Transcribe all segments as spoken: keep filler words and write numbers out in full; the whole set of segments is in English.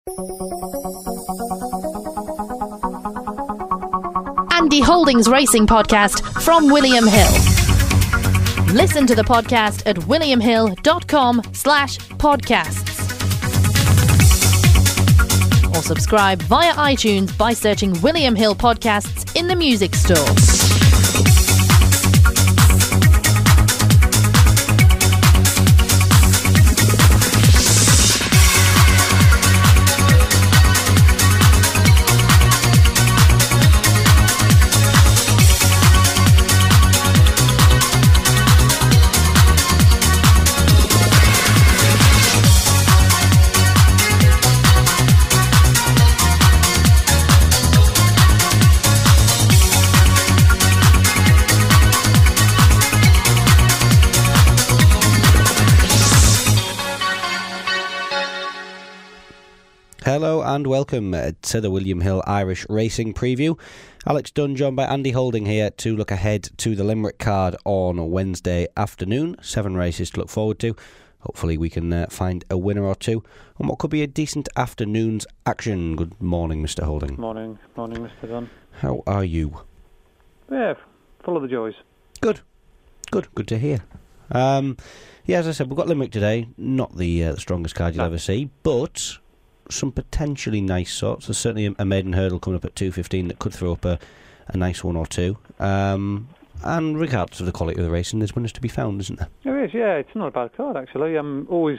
Andy Holdings Racing Podcast from William Hill. Listen to the podcast at williamhill.com slash podcasts. Or subscribe via iTunes by searching William Hill Podcasts in the music store. Hello and welcome to the William Hill Irish Racing Preview. Alex Dunn joined by Andy Holding here to look ahead to the Limerick card on Wednesday afternoon. Seven races to look forward to. Hopefully we can uh, find a winner or two on what could be a decent afternoon's action. Good morning, Mister Holding. Morning, morning, Mister Dunn. How are you? Yeah, full of the joys. Good, good, good to hear. Um, yeah, as I said, we've got Limerick today. Not the, uh, the strongest card you'll no. ever see, but some potentially nice sorts. There's certainly a, a maiden hurdle coming up at two fifteen that could throw up a, a nice one or two. Um, and regardless of the quality of the racing, there's winners to be found, isn't there? There is, yeah. It's not a bad card, actually. I'm always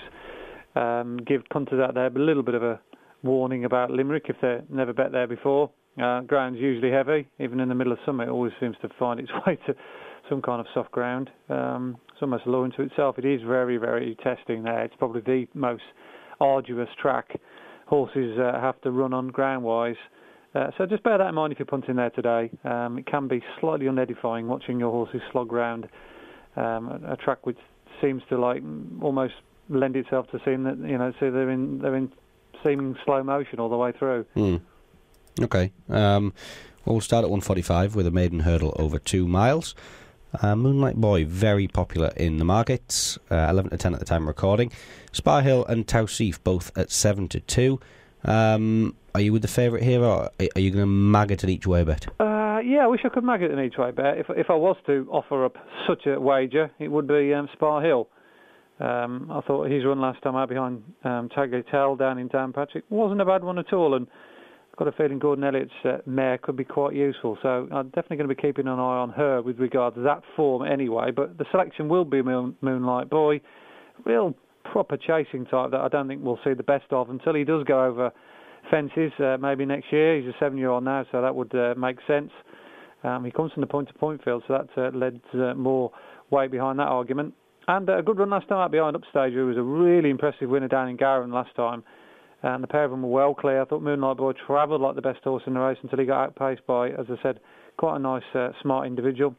um, give punters out there a little bit of a warning about Limerick if they've never bet there before. Uh, ground's usually heavy. Even in the middle of summer, it always seems to find its way to some kind of soft ground. Um, it's almost a law unto itself. It is very, very testing there. It's probably the most arduous track horses uh, have to run on ground-wise. Uh, so just bear that in mind if you're punting there today. Um, it can be slightly unedifying watching your horses slog round um, a, a track which seems to like almost lend itself to seeing that, you know, so they're in they're in seeming slow motion all the way through. Mm. Okay. Um, well, we'll start at one forty-five with a maiden hurdle over two miles. Uh, Moonlight Boy, very popular in the markets, uh, eleven to ten at the time of recording. Spar Hill and Tauseef both at seven to two. Um, are you with the favourite here, or are you going to mag it an each way bet? Uh, yeah, I wish I could mag it an each way bet. If if I was to offer up such a wager, it would be um, Spar Hill. Um, I thought his run last time out behind um, Tagliatelle down in Downpatrick wasn't a bad one at all, and I've got a feeling Gordon Elliott's uh, mare could be quite useful, so I'm definitely going to be keeping an eye on her with regard to that form anyway. But the selection will be Moon, Moonlight Boy, real proper chasing type that I don't think we'll see the best of until he does go over fences, uh, maybe next year. He's a seven-year-old now, so that would uh, make sense. Um, he comes from the point-to-point field, so that uh, led uh, more weight behind that argument. And uh, a good run last time out behind Upstage, who was a really impressive winner down in Garum last time. And the pair of them were well clear. I thought Moonlight Boy travelled like the best horse in the race until he got outpaced by, as I said, quite a nice, uh, smart individual.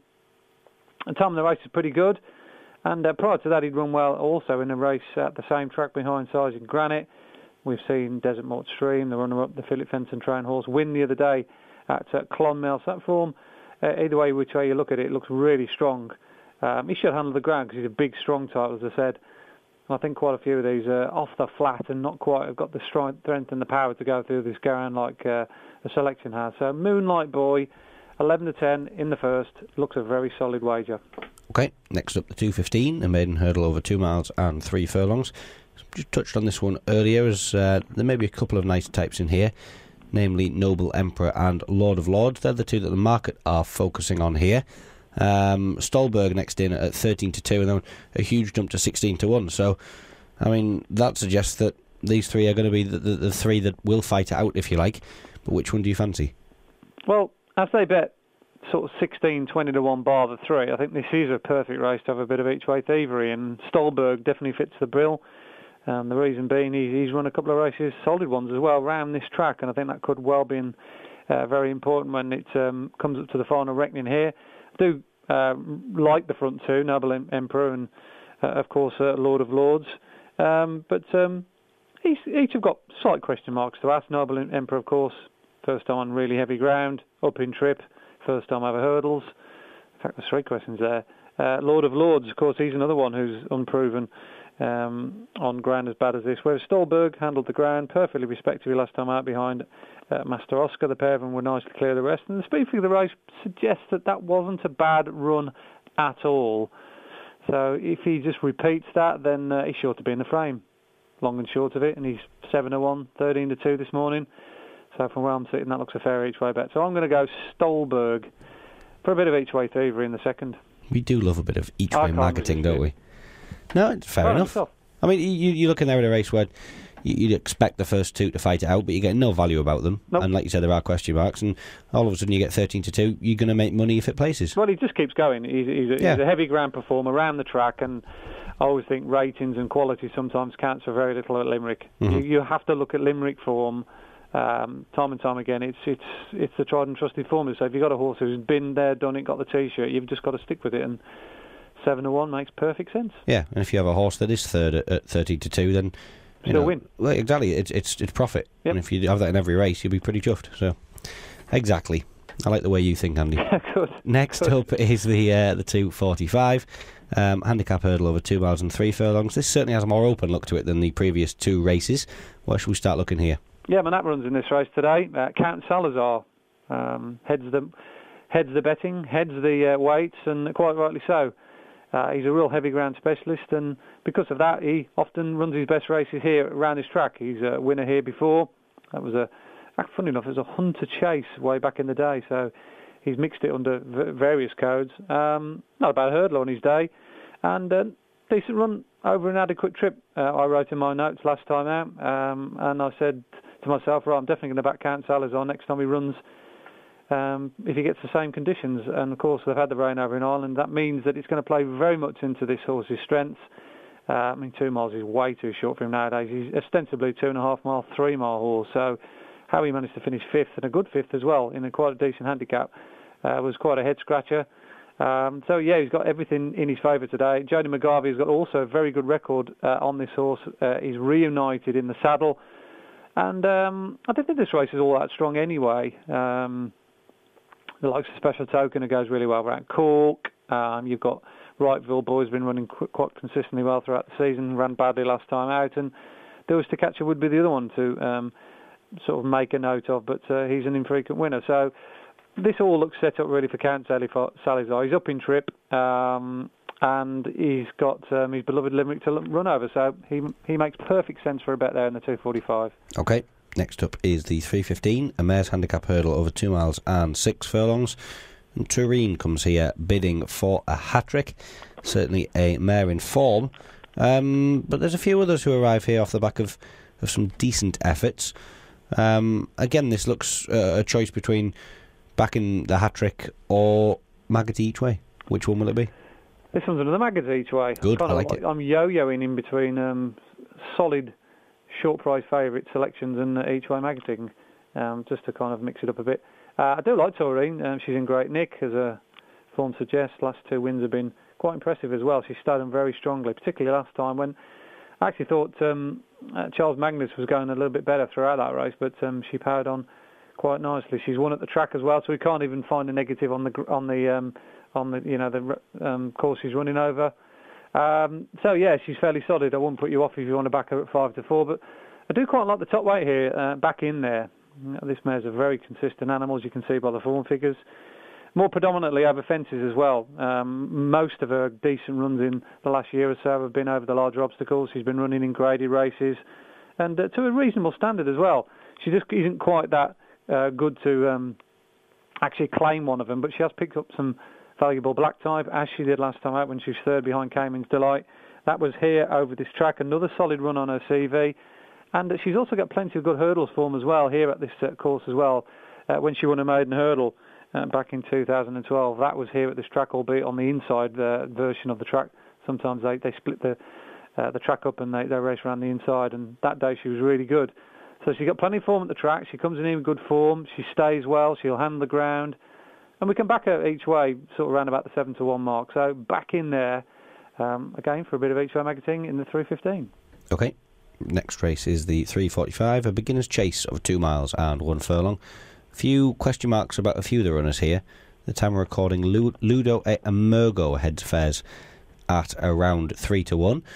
The time of the race is pretty good. And uh, prior to that, he'd run well also in a race at the same track behind Sergeant Granite. We've seen Desert Mort Stream, the runner-up, the Philip Fenton trained horse, win the other day at uh, Clonmel. So that form, uh, either way, which way you look at it, it looks really strong. Um, he should handle the ground because he's a big, strong type, as I said. I think quite a few of these are off the flat and not quite have got the strength and the power to go through this ground like uh, the selection has. So Moonlight Boy, eleven to ten in the first, looks a very solid wager. Okay, next up the two fifteen, a maiden hurdle over two miles and three furlongs. Just touched on this one earlier, as uh, there may be a couple of nice types in here, namely Noble Emperor and Lord of Lords. They're the two that the market are focusing on here. Um, Stolberg next in at thirteen to two, and then a huge jump to sixteen to one. So, I mean, that suggests that these three are going to be the, the, the three that will fight it out, if you like. But which one do you fancy? Well, as they bet sort of sixteen, twenty to one bar the three, I think this is a perfect race to have a bit of each way thievery, and Stolberg definitely fits the bill. Um, the reason being he's, he's run a couple of races, solid ones as well, around this track, and I think that could well be in, uh, very important when it um, comes up to the final reckoning here. I do uh, like the front two, Noble Emperor and, uh, of course, uh, Lord of Lords. Um, but um, each, each have got slight question marks to ask. Noble Emperor, of course, first time on really heavy ground, up in trip, first time over hurdles. In fact, there's three questions there. Uh, Lord of Lords, of course, he's another one who's unproven um, on ground as bad as this. Whereas Stolberg handled the ground perfectly respectively last time out behind uh, Master Oscar. The pair of them were nicely clear of the rest. And the speed figure of the race suggests that that wasn't a bad run at all. So if he just repeats that, then uh, he's sure to be in the frame. Long and short of it, and he's seven to one, thirteen to two this morning. So from where I'm sitting, that looks a fair each-way bet. So I'm going to go Stolberg for a bit of each-way thievery in the second. We do love a bit of each-way maggoting, don't we? No, it's fair Right, enough. yourself. I mean, you, you're looking there at a race where you, you'd expect the first two to fight it out, but you're getting no value about them. Nope. And like you said, there are question marks, and all of a sudden you get thirteen to two, you're going to make money if it places. Well, he just keeps going. He's, he's, a, Yeah. he's a heavy ground performer around the track, and I always think ratings and quality sometimes counts for very little at Limerick. Mm-hmm. You, you have to look at Limerick form um, time and time again. It's it's it's the tried and trusted formula. So if you've got a horse who's been there, done it, got the T-shirt, you've just got to stick with it. And seven to one makes perfect sense. Yeah, and if you have a horse that is third at, at thirteen to two, then you Still know, win. Well, exactly, it's it's it's profit. Yep. And if you have that in every race, you'll be pretty chuffed. So, exactly. I like the way you think, Andy. Good. Next Good. up is the uh, the two forty-five um, handicap hurdle over two miles and three furlongs. This certainly has a more open look to it than the previous two races. Where should we start looking here? Yeah, Manap runs in this race today. Uh, Count Salazar um, heads the heads the betting, heads the uh, weights, and quite rightly so. Uh, he's a real heavy ground specialist, and because of that, he often runs his best races here around his track. He's a winner here before. That was a, funny enough, it was a Hunter Chase way back in the day, so he's mixed it under v- various codes. Um, not a bad hurdler on his day, and a decent run over an adequate trip. Uh, I wrote in my notes last time out, um, and I said to myself, right, I'm definitely going to back Count Salazar next time he runs. Um, if he gets the same conditions, and of course they've had the rain over in Ireland, that means that it's going to play very much into this horse's strengths. Uh, I mean, two miles is way too short for him nowadays. He's ostensibly two and a half mile, three mile horse. So how he managed to finish fifth, and a good fifth as well, in a quite a decent handicap, uh, was quite a head scratcher. Um, so yeah, he's got everything in his favour today. Jody McGarvey has got also a very good record uh, on this horse. Uh, he's reunited in the saddle, and um, I don't think this race is all that strong anyway. Um, The likes of Special Token, who goes really well around Cork. Um, you've got Wrightville Boy's been running qu- quite consistently well throughout the season, ran badly last time out, and There Was To Catcher would be the other one to um, sort of make a note of, but uh, he's an infrequent winner. So this all looks set up really for Count Salazar. He's up in trip, um, and he's got um, his beloved Limerick to run over, so he he makes perfect sense for a bet there in the two forty-five. Okay. Next up is the three fifteen, a mare's handicap hurdle over two miles and six furlongs. And Tureen comes here bidding for a hat-trick. Certainly a mare in form. Um, but there's a few others who arrive here off the back of, of some decent efforts. Um, again, this looks uh, a choice between backing the hat-trick or Maggot each way. Which one will it be? This one's another Maggot each way. Good, Kind I of like it. I'm yo-yoing in between um, solid short price favourite selections and uh, each way maggoting, um, just to kind of mix it up a bit. Uh, I do like Taurine. Um, she's in great nick, as a form suggests. Last two wins have been quite impressive as well. She started them very strongly, particularly last time when I actually thought um, uh, Charles Magnus was going a little bit better throughout that race, but um, she powered on quite nicely. She's won at the track as well, so we can't even find a negative on the gr- on the um, on the you know the um, course she's running over. Um, so yeah, she's fairly solid. I wouldn't put you off if you want to back her at five to four, but I do quite like the top weight here, uh, back in there. This mare's a very consistent animal, as you can see by the form figures. More predominantly over fences as well. Um, most of her decent runs in the last year or so have been over the larger obstacles. She's been running in graded races, and uh, to a reasonable standard as well. She just isn't quite that uh, good to um, actually claim one of them, but she has picked up some valuable black type, as she did last time out when she was third behind Cayman's Delight. That was here over this track. Another solid run on her C V. And uh, she's also got plenty of good hurdles form as well here at this uh, course as well. Uh, when she won a maiden hurdle uh, back in two thousand twelve, that was here at this track, albeit on the inside uh, version of the track. Sometimes they, they split the uh, the track up and they, they race around the inside, and that day she was really good. So she's got plenty of form at the track. She comes in in good form. She stays well. She'll handle the ground. And we can back her each way, sort of around about the seven to one mark. So back in there, um, again, for a bit of each way maggoting in the three fifteen. Okay. Next race is the three forty-five, a beginner's chase of two miles and one furlong. A few question marks about a few of the runners here. The time we're recording, Ludo Emergo heads fares at around three to one.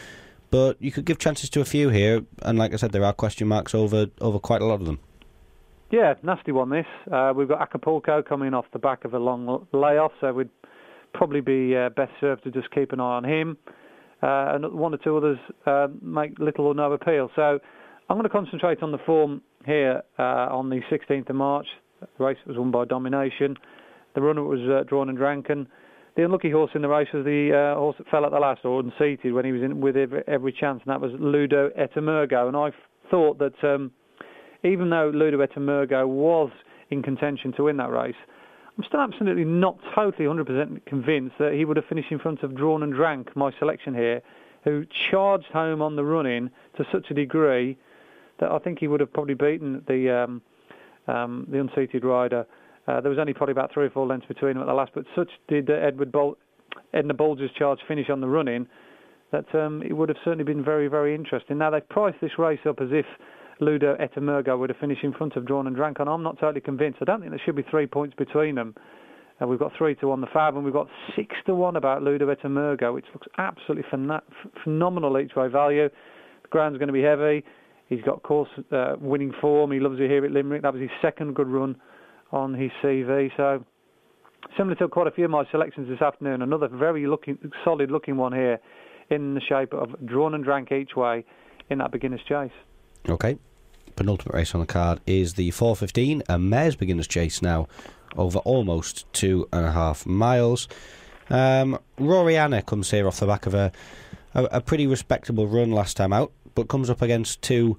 but you could give chances to a few here, and like I said, there are question marks over, over quite a lot of them. Yeah, nasty one this. Uh, we've got Acapulco coming off the back of a long layoff, so we'd probably be uh, best served to just keep an eye on him. Uh, and one or two others uh, make little or no appeal. So I'm going to concentrate on the form here uh, on the sixteenth of March. The race was won by domination. The runner was uh, drawn and drank, and the unlucky horse in the race was the uh, horse that fell at the last, or unseated when he was in with every, every chance, and that was Ludo Etemergo. And I thought that um, even though Ludo Etemergo was in contention to win that race, I'm still absolutely not totally one hundred percent convinced that he would have finished in front of Drawn and Drank, my selection here, who charged home on the run-in to such a degree that I think he would have probably beaten the um, um, the unseated rider. Uh, there was only probably about three or four lengths between them at the last, but such did uh, Edward Bol- Edna Bulger's charge finish on the run-in that um, it would have certainly been very, very interesting. Now, they've priced this race up as if Ludo Etemergo would have finished in front of Drawn and Drank, and I'm not totally convinced. I don't think there should be three points between them. Uh, we've got three to one the Fab, and we've got six to one about Ludo Etemergo, which looks absolutely phen- phenomenal each way value. The ground's going to be heavy. He's got course uh, winning form. He loves it here at Limerick. That was his second good run on his C V. So similar to quite a few of my selections this afternoon, another very looking, solid looking one here in the shape of Drawn and Drank each way in that beginner's chase. Okay. Penultimate race on the card is the four fifteen, a mare's beginner's chase now, over almost two and a half miles. Um, Roriana comes here off the back of a, a, a pretty respectable run last time out, but comes up against two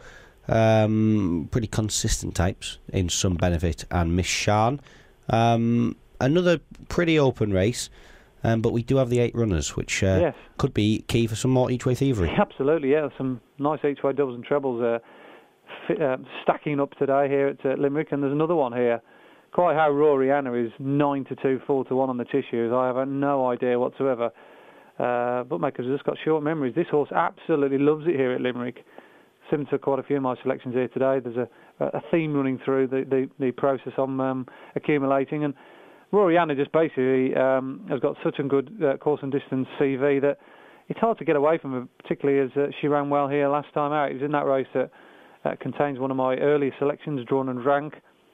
um, pretty consistent types in Some Benefit and Miss Shan. Um, another pretty open race, um, but we do have the eight runners, which uh, yes. could be key for some more each-way thievery. Absolutely, yeah. Some nice each-way doubles and trebles uh, f- uh, stacking up today here at uh, Limerick, and there's another one here. Quite how Roriana is nine to two, four to one on the tissues, I have no idea whatsoever. Uh, bookmakers have just got short memories. This horse absolutely loves it here at Limerick. Similar to quite a few of my selections here today, there's a, a theme running through the, the, the process I'm um, accumulating. And Roriana just basically um, has got such a good uh, course and distance C V that it's hard to get away from her, particularly as uh, she ran well here last time out. It was in that race that uh, contains one of my early selections, Drawn and Drank.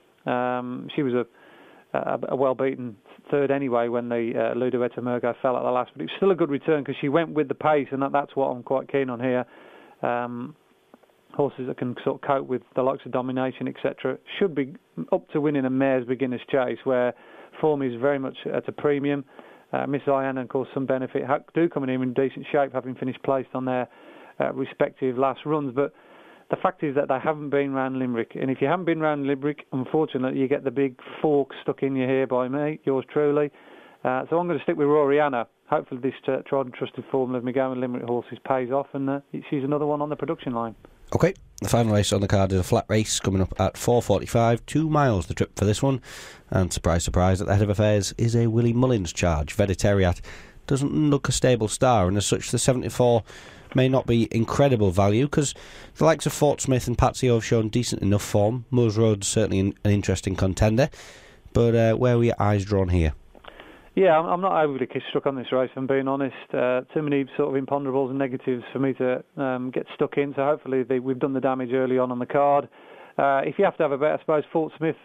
Um, she was a, a, a well-beaten third anyway when the uh, Ludo Etemergo fell at the last, but it was still a good return because she went with the pace, and that, that's what I'm quite keen on here. Um, horses that can sort of cope with the likes of domination, et cetera, should be up to winning a mare's beginner's chase, where form is very much at a premium. Uh, Miss Ian and, of course, Some Benefit do come in in decent shape, having finished placed on their uh, respective last runs, but the fact is that they haven't been round Limerick, and if you haven't been round Limerick, unfortunately, you get the big fork stuck in your hair by me, yours truly. Uh, so I'm going to stick with Roriana. Hopefully this uh, tried and trusted formula of McGowan Limerick horses pays off, and uh, she's another one on the production line. Okay, the final race on the card is a flat race coming up at four forty-five, two miles the trip for this one, and surprise, surprise, at the head of affairs is a Willie Mullins charge. Vegetariat doesn't look a stable star, and as such the seventy-four may not be incredible value, because the likes of Fort Smith and Patsy have shown decent enough form. Moors Road's certainly an, an interesting contender, but uh, where were your eyes drawn here? Yeah, I'm, I'm not overly struck on this race, if I'm being honest. Uh, too many sort of imponderables and negatives for me to um, get stuck in, so hopefully they, we've done the damage early on on the card. Uh, if you have to have a bet, I suppose Fort Smith,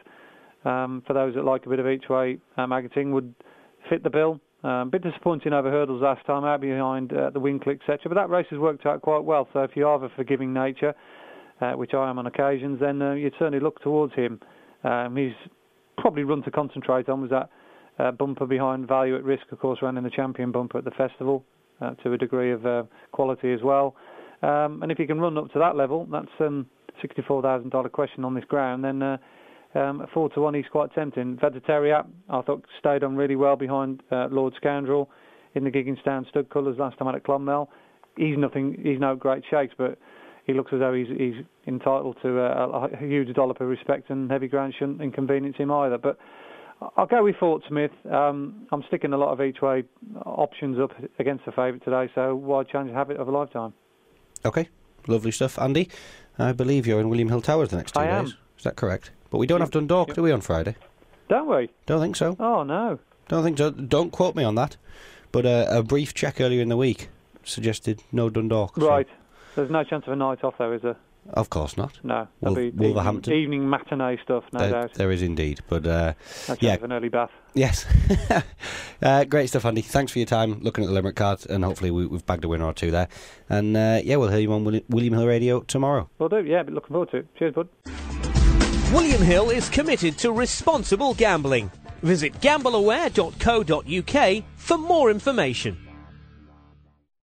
um, for those that like a bit of each-way uh, maggoting, would fit the bill. Um, a bit disappointing over hurdles last time out behind uh, the Winkler, et cetera. But that race has worked out quite well. So if you are of a forgiving nature, uh, which I am on occasions, then uh, you'd certainly look towards him. Um, he's probably run to concentrate on was that uh, bumper behind Value at Risk, of course, ran in the champion bumper at the festival uh, to a degree of uh, quality as well. Um, and if you can run up to that level, that's um, sixty-four thousand dollars question on this ground, then uh, Um, four to one, he's quite tempting. Vegetariat, I thought, stayed on really well behind uh, Lord Scoundrel in the Gigginstown stud colours last time out at Clonmel. He's nothing. He's no great shakes, but he looks as though he's, he's entitled to a, a huge dollop of respect, and heavy ground shouldn't inconvenience him either. But I'll go with Fort Smith. Um, I'm sticking a lot of each-way options up against the favourite today, so why change the habit of a lifetime? Okay, lovely stuff. Andy, I believe you're in William Hill Towers the next two I days. am. Is that correct? But we don't have Dundalk, yep. do we, on Friday? Don't we? Don't think so. Oh, no. Don't think so. Don't quote me on that. But uh, a brief check earlier in the week suggested no Dundalk. Right. So There's no chance of a night off, though, is there? Of course not. No, that'll Wol- be Wolverhampton. Evening, evening matinee stuff, no there, doubt. There is indeed, but uh, no yeah, of an early bath. Yes, uh, great stuff, Andy. Thanks for your time looking at the Limerick cards, and hopefully we, we've bagged a winner or two there. And uh, yeah, we'll hear you on Willi- William Hill Radio tomorrow. Will do. Yeah, but looking forward to it. Cheers, bud. William Hill is committed to responsible gambling. Visit gambleaware dot co dot uk for more information.